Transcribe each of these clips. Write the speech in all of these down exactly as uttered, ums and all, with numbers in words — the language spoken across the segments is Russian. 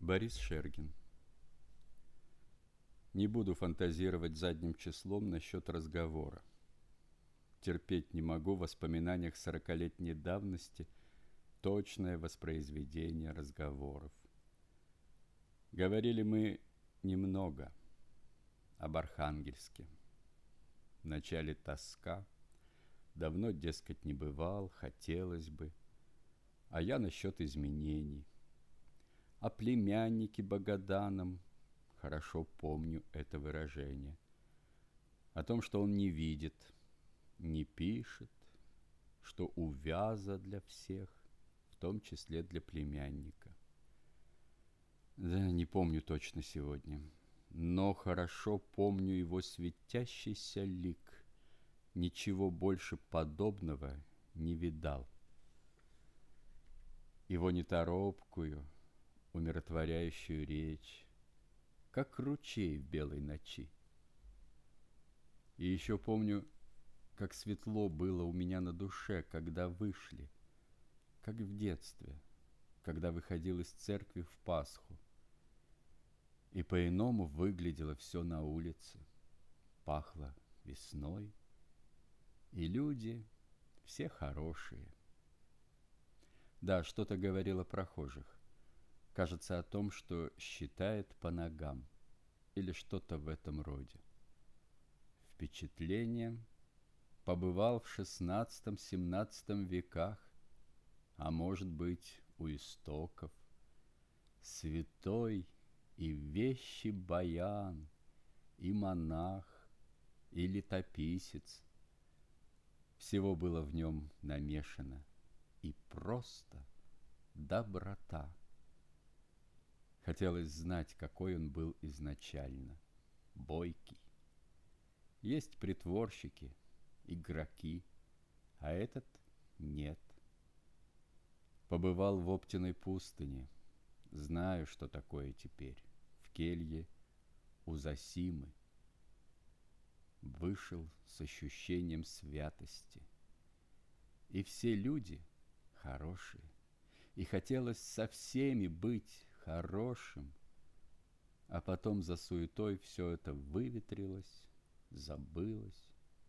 Борис Шергин. Не буду фантазировать задним числом насчет разговора. Терпеть не могу в воспоминаниях сорокалетней давности точное воспроизведение разговоров. Говорили мы немного об Архангельске. Вначале тоска, давно, дескать, не бывал, хотелось бы, а я насчет изменений. О племяннике Богаданом хорошо помню это выражение. О том, что он не видит, не пишет, что увяза для всех, в том числе для племянника. Да, не помню точно сегодня, но хорошо помню его светящийся лик. Ничего больше подобного не видал. Его неторопкую, умиротворяющую речь, как ручей в белой ночи. И еще помню, как светло было у меня на душе, когда вышли, как в детстве, когда выходил из церкви в Пасху. И по-иному выглядело все на улице, пахло весной, и люди все хорошие. Да, что-то говорил о прохожих. Кажется, о том, что считает по ногам, или что-то в этом роде. Впечатление: побывал в шестнадцатом-семнадцатом веках, а может быть, у истоков. Святой и вещий баян, и монах, и летописец. Всего было в нем намешано, и просто доброта. Хотелось знать, какой он был изначально. Бойкий. Есть притворщики, игроки, а этот нет. Побывал в Оптиной пустыне. Знаю, что такое теперь. В келье у Зосимы. Вышел с ощущением святости. И все люди хорошие. И хотелось со всеми быть хорошим, а потом за суетой все это выветрилось, забылось.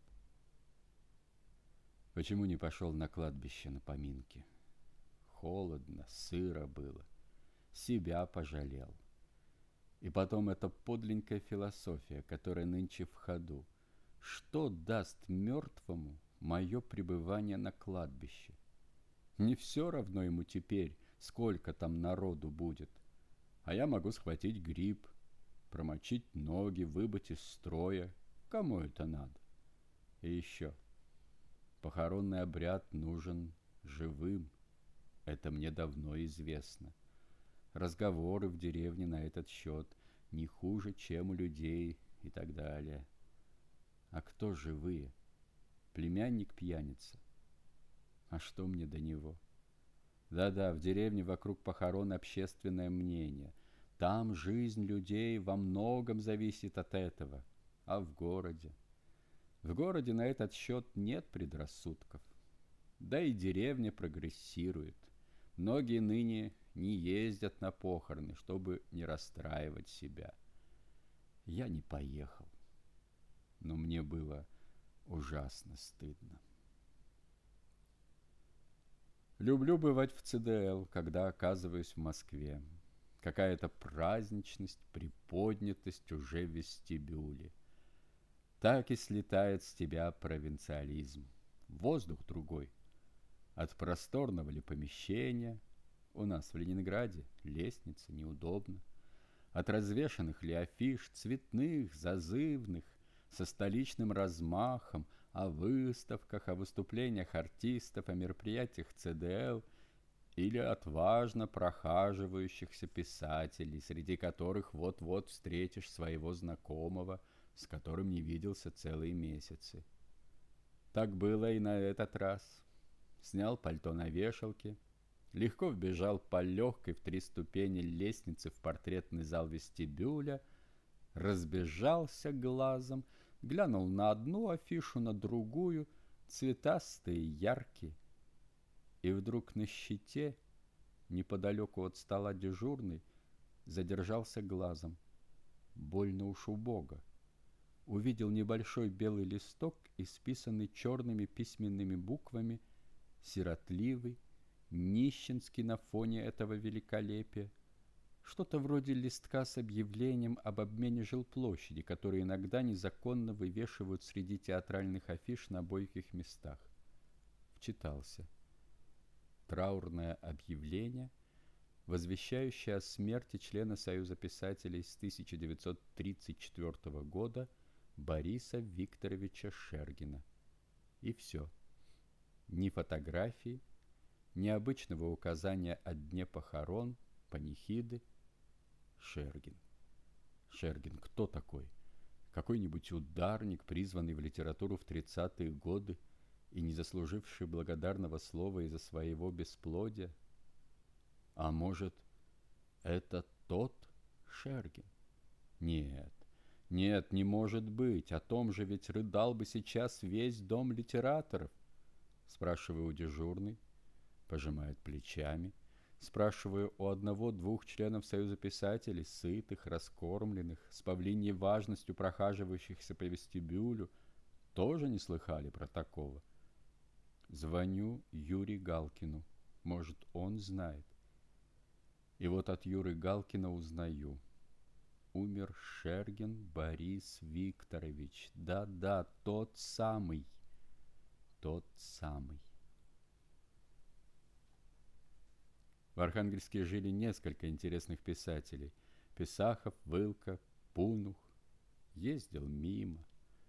Почему не пошел на кладбище на поминки? Холодно, сыро было, себя пожалел. И потом эта подленькая философия, которая нынче в ходу. Что даст мертвому мое пребывание на кладбище? Не все равно ему теперь, сколько там народу будет. А я могу схватить грипп, промочить ноги, выбыть из строя. Кому это надо? И еще. Похоронный обряд нужен живым. Это мне давно известно. Разговоры в деревне на этот счет не хуже, чем у людей и так далее. А кто живые? Племянник пьяница. А что мне до него? Да-да, в деревне вокруг похорон общественное мнение. Там жизнь людей во многом зависит от этого. А в городе? В городе на этот счет нет предрассудков. Да и деревня прогрессирует. Многие ныне не ездят на похороны, чтобы не расстраивать себя. Я не поехал. Но мне было ужасно стыдно. Люблю бывать в ЦДЛ, когда оказываюсь в Москве. Какая-то праздничность, приподнятость уже в вестибюле. Так и слетает с тебя провинциализм. Воздух другой. От просторного ли помещения, у нас в Ленинграде лестница неудобна, от развешанных ли афиш, цветных, зазывных, со столичным размахом, о выставках, о выступлениях артистов, о мероприятиях ЦДЛ, или от важно прохаживающихся писателей, среди которых вот-вот встретишь своего знакомого, с которым не виделся целые месяцы. Так было и на этот раз. Снял пальто на вешалке, легко вбежал по легкой в три ступени лестнице в портретный зал вестибюля, разбежался глазом, глянул на одну афишу, на другую, цветастые, яркие. И вдруг на щите, неподалеку от стола дежурной, задержался глазом. Больно уж убого. Увидел небольшой белый листок, исписанный черными письменными буквами, сиротливый, нищенский на фоне этого великолепия. Что-то вроде листка с объявлением об обмене жилплощади, которые иногда незаконно вывешивают среди театральных афиш на бойких местах. Вчитался. Траурное объявление, возвещающее о смерти члена Союза писателей с тысяча девятьсот тридцать четвёртого года Бориса Викторовича Шергина. И все. Ни фотографии, ни обычного указания о дне похорон, панихиды. Шергин. Шергин кто такой? Какой-нибудь ударник, призванный в литературу в тридцатые годы и не заслуживший благодарного слова из-за своего бесплодия? А может, это тот Шергин? Нет, нет, не может быть. О том же ведь рыдал бы сейчас весь дом литераторов. Спрашиваю у дежурной, пожимает плечами. Спрашиваю у одного-двух членов Союза писателей, сытых, раскормленных, с павлиньей важностью прохаживающихся по вестибюлю, тоже не слыхали про такого. Звоню Юре Галкину. Может, он знает. И вот от Юры Галкина узнаю. Умер Шергин Борис Викторович. Да-да, тот самый. Тот самый. В Архангельске жили несколько интересных писателей. Писахов, Вылка, Пунух. Ездил мимо.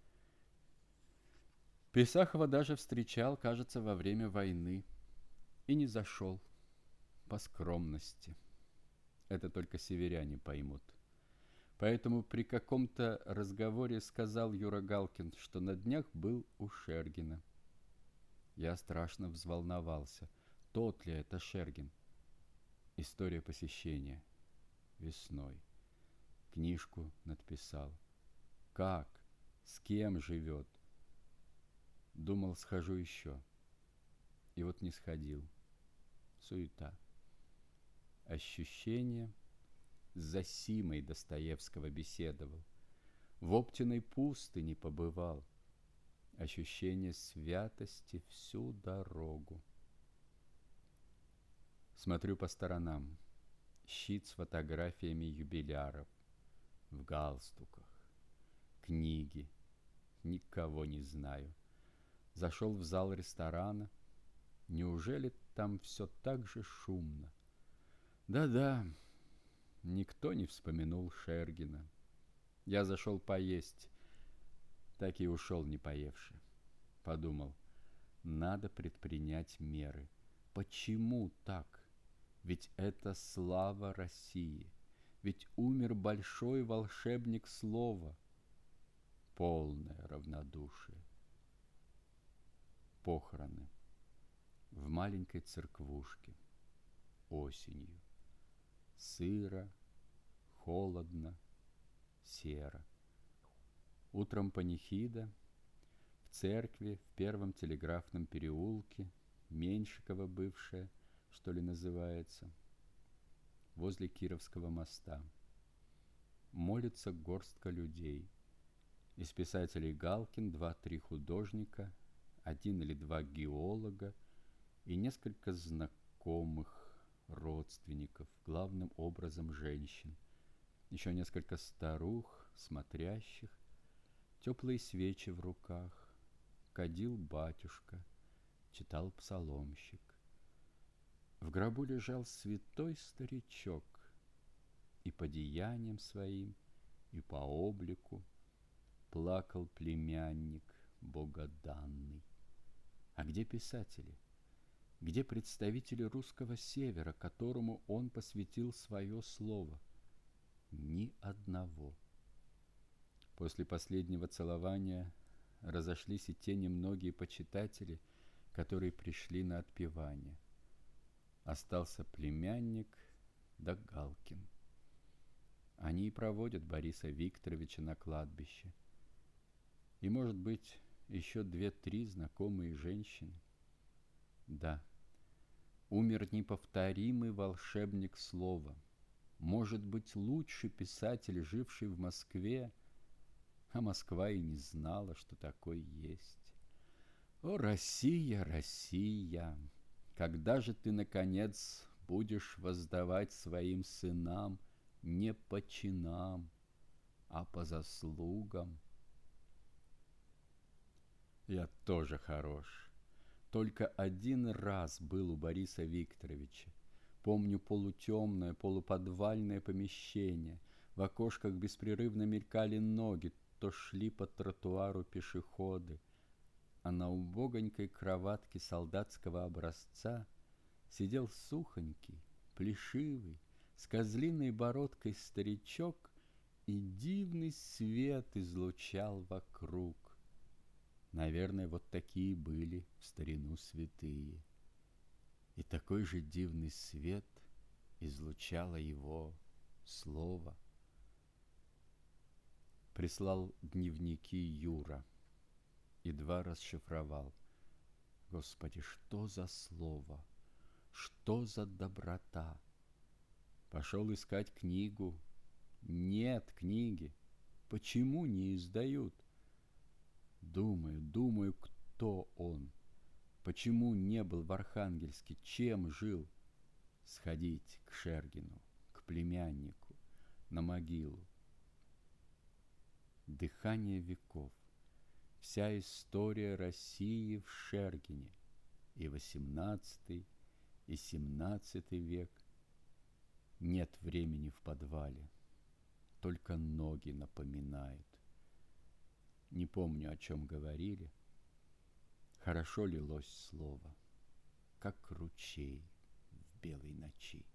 Писахова даже встречал, кажется, во время войны. И не зашел. По скромности. Это только северяне поймут. Поэтому при каком-то разговоре сказал Юра Галкин, что на днях был у Шергина. Я страшно взволновался. Тот ли это Шергин? История посещения. Весной. Книжку надписал. Как? С кем живет? Думал, схожу еще. И вот не сходил. Суета. Ощущение. С Зосимой Достоевского беседовал. В Оптиной пустыне побывал. Ощущение святости всю дорогу. Смотрю по сторонам. Щит с фотографиями юбиляров. В галстуках. Книги. Никого не знаю. Зашел в зал ресторана. Неужели там все так же шумно? Да-да, никто не вспомянул Шергина. Я зашел поесть. Так и ушел не поевши. Подумал, надо предпринять меры. Почему так? Ведь это слава России. Ведь умер большой волшебник слова. Полное равнодушие. Похороны. В маленькой церквушке. Осенью. Сыро, холодно, серо. Утром панихида. В церкви в первом телеграфном переулке, Меньшикова бывшая, что ли называется, возле Кировского моста. Молится горстка людей. Из писателей Галкин два-три художника, один или два геолога и несколько знакомых родственников, главным образом женщин. Еще несколько старух, смотрящих, теплые свечи в руках. Кадил батюшка, читал псаломщик. В гробу лежал святой старичок, и по деяниям своим, и по облику плакал племянник богоданный. А где писатели? Где представители русского севера, которому он посвятил свое слово? Ни одного. После последнего целования разошлись и те немногие почитатели, которые пришли на отпевание. Остался племянник да Галкин. Они и проводят Бориса Викторовича на кладбище. И, может быть, еще две-три знакомые женщины. Да, умер неповторимый волшебник слова, может быть, лучший писатель, живший в Москве, а Москва и не знала, что такое есть. О, Россия, Россия! Когда же ты, наконец, будешь воздавать своим сынам не по чинам, а по заслугам? Я тоже хорош. Только один раз был у Бориса Викторовича. Помню полутемное, полуподвальное помещение. В окошках беспрерывно мелькали ноги, то шли по тротуару пешеходы. А на убогонькой кроватке солдатского образца сидел сухонький, плешивый, с козлиной бородкой старичок, и дивный свет излучал вокруг. Наверное, вот такие были в старину святые. И такой же дивный свет излучало его слово. Прислал дневники Юра. Едва расшифровал. Господи, что за слово? Что за доброта? Пошел искать книгу. Нет книги. Почему не издают? Думаю, думаю, кто он? Почему не был в Архангельске? Чем жил? Сходить к Шергину, к племяннику, на могилу. Дыхание веков. Вся история России в Шергине. И восемнадцатый, и семнадцатый век. Нет времени в подвале. Только ноги напоминают. Не помню, о чем говорили. Хорошо лилось слово, как ручей в белой ночи.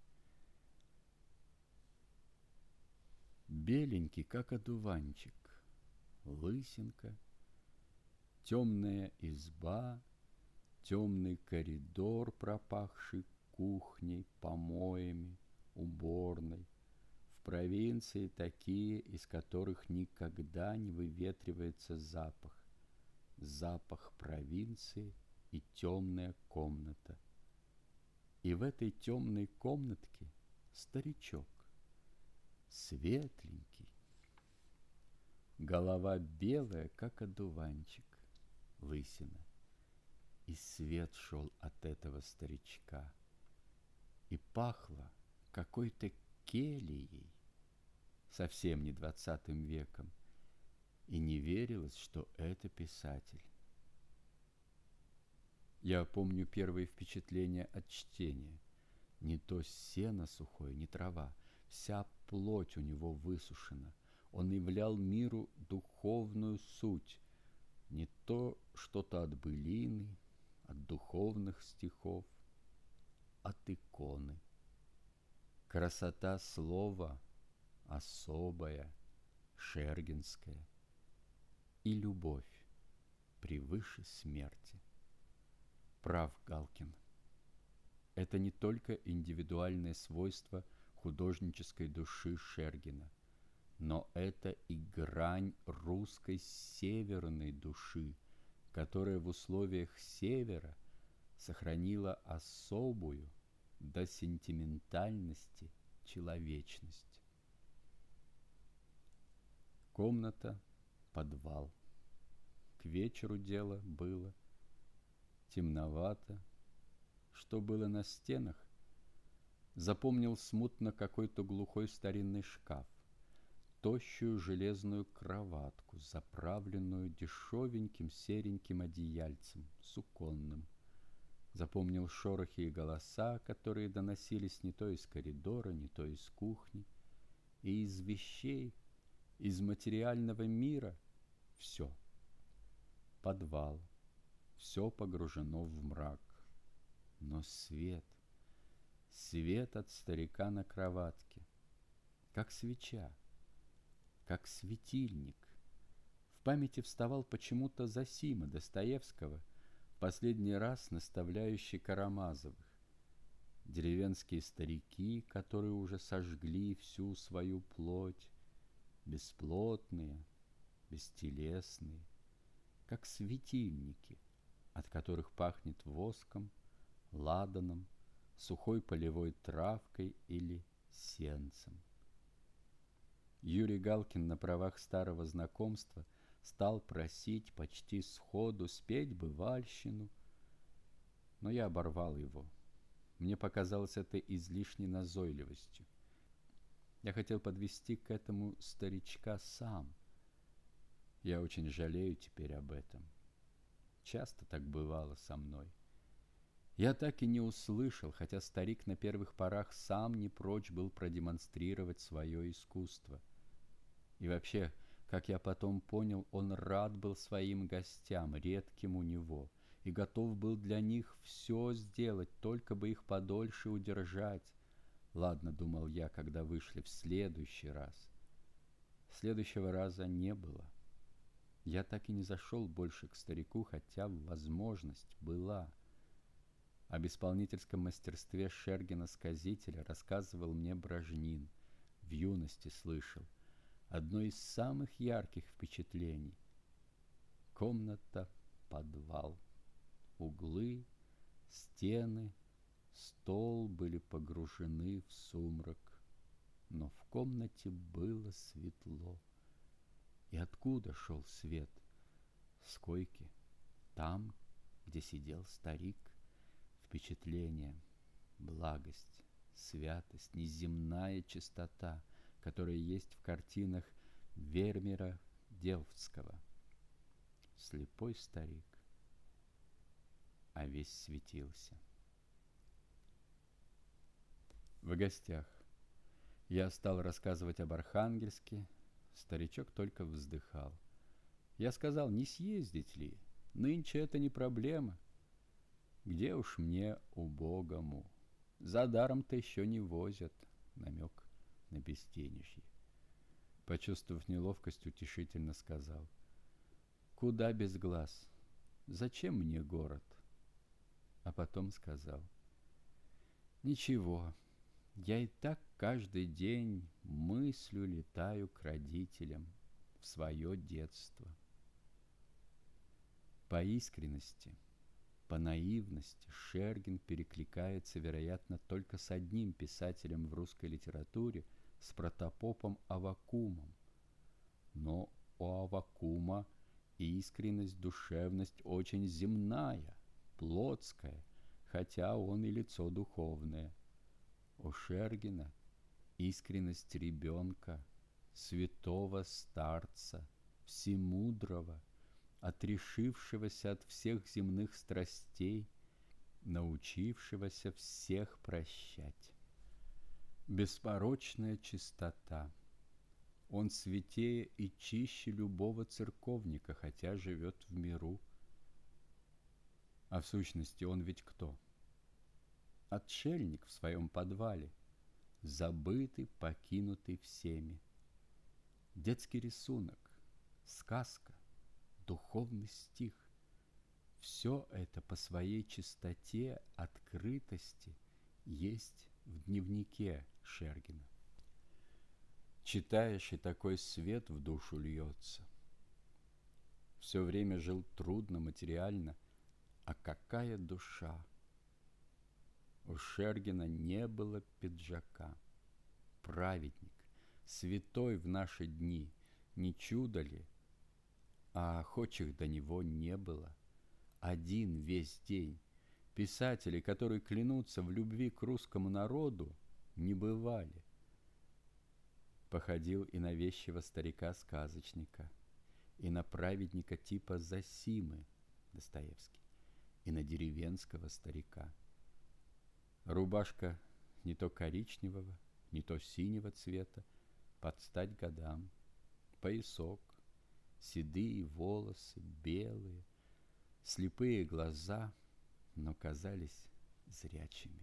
Беленький, как одуванчик, лысинка, темная изба, темный коридор, пропахший кухней, помоями, уборной. В провинции такие, из которых никогда не выветривается запах. Запах провинции и темная комната. И в этой темной комнатке старичок, светленький, голова белая, как одуванчик, лысина. И свет шел от этого старичка, и пахло какой-то кельей, совсем не двадцатым веком, и не верилось, что это писатель. Я помню первые впечатления от чтения. Не то сено сухое, не трава. Вся плоть у него высушена. Он являл миру духовную суть. Не то что-то от былины, от духовных стихов, от иконы. Красота слова особая, шергинская. И любовь превыше смерти. Прав Галкин. Это не только индивидуальное свойство художнической души Шергина, но это и грань русской северной души, которая в условиях севера сохранила особую до сентиментальности человечность. Комната, подвал. К вечеру дело было. Темновато. Что было на стенах? Запомнил смутно какой-то глухой старинный шкаф, тощую железную кроватку, заправленную дешевеньким сереньким одеяльцем, суконным. Запомнил шорохи и голоса, которые доносились не то из коридора, не то из кухни. И из вещей, из материального мира все. Подвал. Все погружено в мрак. Но свет, свет от старика на кроватке, как свеча, как светильник. В памяти вставал почему-то Зосима Достоевского, в последний раз наставляющий Карамазовых. Деревенские старики, которые уже сожгли всю свою плоть, бесплотные, бестелесные, как светильники, от которых пахнет воском, ладаном, сухой полевой травкой или сенцем. Юрий Галкин на правах старого знакомства стал просить почти сходу спеть бывальщину, но я оборвал его. Мне показалось это излишней назойливостью. Я хотел подвести к этому старичка сам. Я очень жалею теперь об этом. Часто так бывало со мной. Я так и не услышал, хотя старик на первых порах сам не прочь был продемонстрировать свое искусство. И вообще, как я потом понял, он рад был своим гостям, редким у него, и готов был для них все сделать, только бы их подольше удержать. Ладно, думал я, когда вышли в следующий раз. Следующего раза не было. Я так и не зашел больше к старику, хотя возможность была. Об исполнительском мастерстве Шергина-сказителя рассказывал мне Бражнин. В юности слышал. Одно из самых ярких впечатлений. Комната, подвал, углы, стены, стол были погружены в сумрак, но в комнате было светло. И откуда шел свет? С койки, там, где сидел старик. Впечатление, благость, святость, неземная чистота, которая есть в картинах Вермеера Делфтского. Слепой старик, а весь светился. В гостях. Я стал рассказывать об Архангельске, старичок только вздыхал. Я сказал, не съездить ли? Нынче это не проблема. Где уж мне, убогому? За даром-то еще не возят. Намек на безденежье. Почувствовав неловкость, утешительно сказал. Куда без глаз? Зачем мне город? А потом сказал. Ничего, я и так каждый день мыслью летаю к родителям в свое детство. По искренности, по наивности Шергин перекликается, вероятно, только с одним писателем в русской литературе, с протопопом Аввакумом. Но у Аввакума искренность, душевность очень земная, плотская, хотя он и лицо духовное. У Шергина искренность ребенка, святого старца, всемудрого, отрешившегося от всех земных страстей, научившегося всех прощать. Беспорочная чистота. Он святее и чище любого церковника, хотя живет в миру. А в сущности он ведь кто? Отшельник в своем подвале, забытый, покинутый всеми. Детский рисунок, сказка, духовный стих. Все это по своей чистоте, открытости есть в дневнике Шергина. Читаешь, и такой свет в душу льется. Все время жил трудно, материально, а какая душа! У Шергина не было пиджака. Праведник, святой в наши дни, не чудо ли? А охочих до него не было. Один весь день. Писатели, которые клянутся в любви к русскому народу, не бывали. Походил и на вещего старика-сказочника, и на праведника типа Зосимы, Достоевский, и на деревенского старика. Рубашка не то коричневого, не то синего цвета, под стать годам, поясок, седые волосы, белые, слепые глаза, но казались зрячими.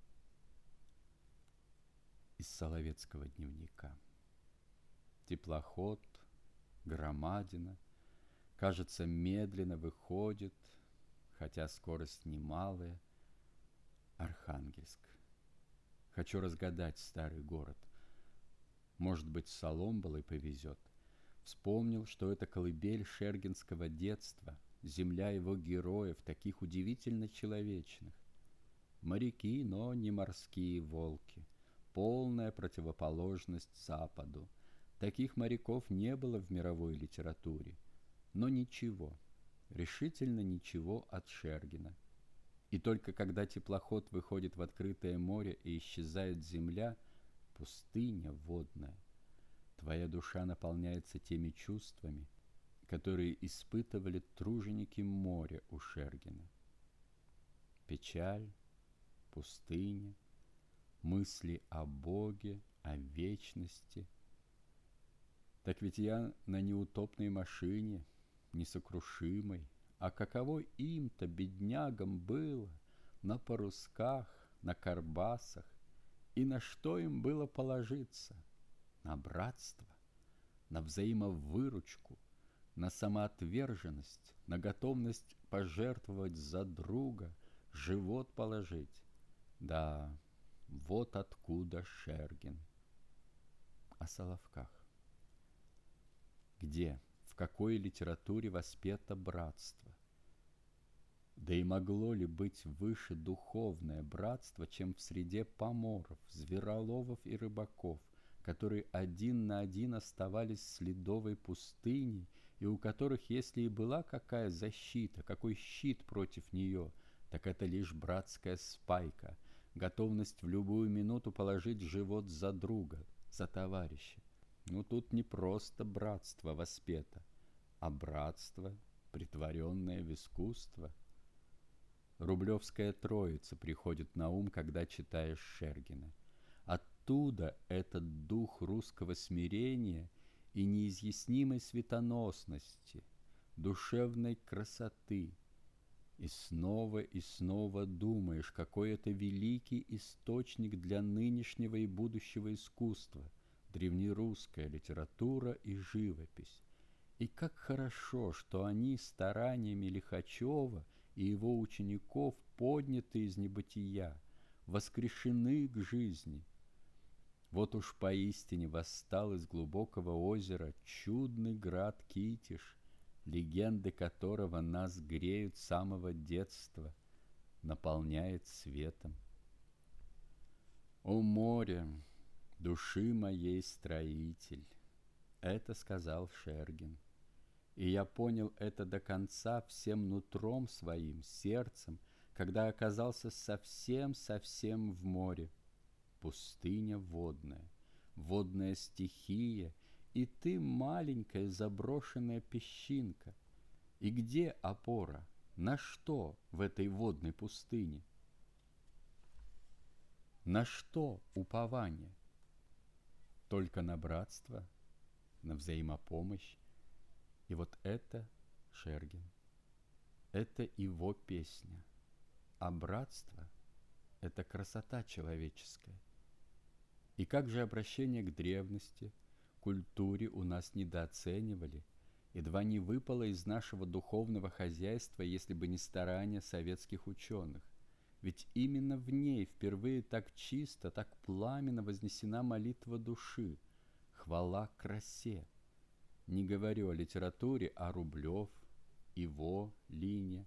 Из Соловецкого дневника. Теплоход, громадина, кажется, медленно выходит, хотя скорость немалая. Архангельск. Хочу разгадать старый город. Может быть, Соломболой повезет. Вспомнил, что это колыбель шергинского детства, земля его героев, таких удивительно человечных. Моряки, но не морские волки. полная противоположность Западу. Таких моряков не было в мировой литературе. Но ничего, решительно ничего от Шергина. И только когда теплоход выходит в открытое море и исчезает земля, пустыня водная, твоя душа наполняется теми чувствами, которые испытывали труженики моря у Шергина. Печаль, пустыня, мысли о Боге, о вечности. Так ведь я на неутопной машине, несокрушимой, а каково им-то, беднягам, было на парусках, на карбасах, и на что им было положиться? На братство, на взаимовыручку, на самоотверженность, на готовность пожертвовать за друга, живот положить. Да, вот откуда Шергин. О Соловках. Где, в какой литературе воспето братство? Да и могло ли быть выше духовное братство, чем в среде поморов, звероловов и рыбаков, которые один на один оставались с ледовой пустыней, и у которых, если и была какая защита, какой щит против нее, так это лишь братская спайка, готовность в любую минуту положить живот за друга, за товарища. Ну, тут не просто братство воспето, а братство, притворенное в искусство. Рублевская Троица приходит на ум, когда читаешь Шергина. Оттуда этот дух русского смирения и неизъяснимой светоносности, душевной красоты. И снова и снова думаешь, какой это великий источник для нынешнего и будущего искусства, древнерусская литература и живопись. И как хорошо, что они стараниями Лихачева и его учеников подняты из небытия, воскрешены к жизни. Вот уж поистине восстал из глубокого озера чудный град Китиш, легенды которого нас греют с самого детства, наполняет светом. О море, души моей строитель, это сказал Шергин. И я понял это до конца всем нутром своим, сердцем, когда оказался совсем-совсем в море. Пустыня водная, водная стихия, и ты маленькая заброшенная песчинка. И где опора? На что в этой водной пустыне? На что упование? Только на братство, на взаимопомощь. И вот это Шергин, это его песня. А братство – это красота человеческая. И как же обращение к древности, культуре у нас недооценивали, едва не выпало из нашего духовного хозяйства, если бы не старания советских ученых. Ведь именно в ней впервые так чисто, так пламенно вознесена молитва души, хвала красе. Не говорю о литературе, а Рублев, Иво, Линя.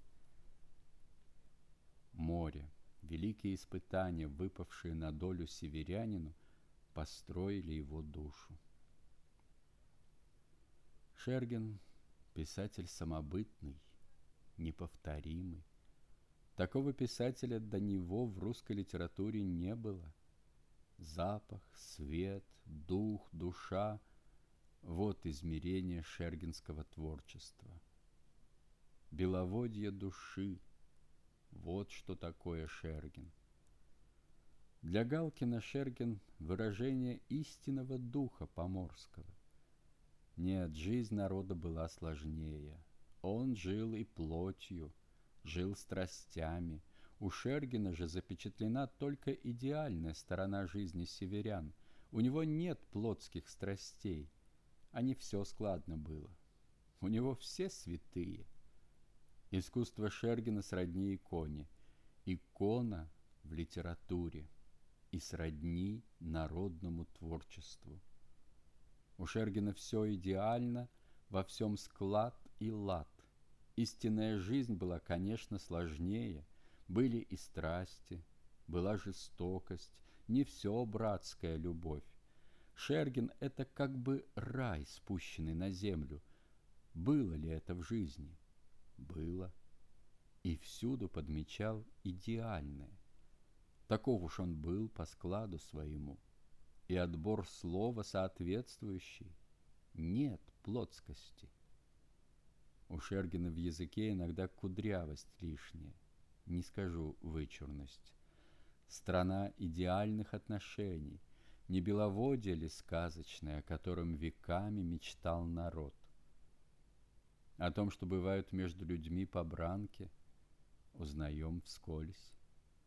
Море, великие испытания, выпавшие на долю северянину, построили его душу. Шергин – писатель самобытный, неповторимый. Такого писателя до него в русской литературе не было. Запах, свет, дух, душа – вот измерение шергинского творчества. Беловодье души – вот что такое Шергин. Для Галкина Шергин – выражение истинного духа поморского. Нет, жизнь народа была сложнее. Он жил и плотью, жил страстями. У Шергина же запечатлена только идеальная сторона жизни северян. У него нет плотских страстей. А не все складно было. У него все святые. Искусство Шергина сродни иконе. Икона в литературе и сродни народному творчеству. У Шергина все идеально, во всем склад и лад. Истинная жизнь была, конечно, сложнее. Были и страсти, была жестокость, не все братская любовь. Шергин — это как бы рай, спущенный на землю. Было ли это в жизни? Было. И всюду подмечал идеальное. Таков уж он был по складу своему. И отбор слова соответствующий. Нет плотскости. У Шергина в языке иногда кудрявость лишняя, не скажу вычурность. Страна идеальных отношений, не беловодье ли сказочное, о котором веками мечтал народ. О том, что бывают между людьми побранки, узнаем вскользь.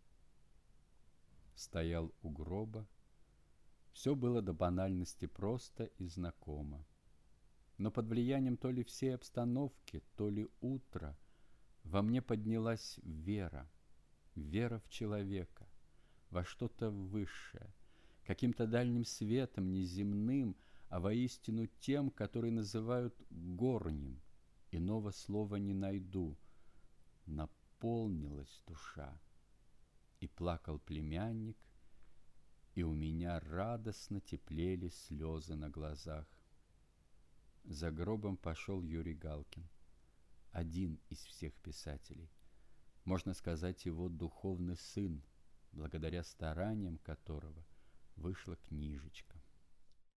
Стоял у гроба. Все было до банальности просто и знакомо. Но под влиянием то ли всей обстановки, то ли утра во мне поднялась вера, вера в человека, во что-то высшее, каким-то дальним светом, не земным, а воистину тем, который называют горним. Иного слова не найду. Наполнилась душа. И плакал племянник, и у меня радостно теплели слезы на глазах. За гробом пошел Юрий Галкин, один из всех писателей, можно сказать, его духовный сын, благодаря стараниям которого вышла книжечка.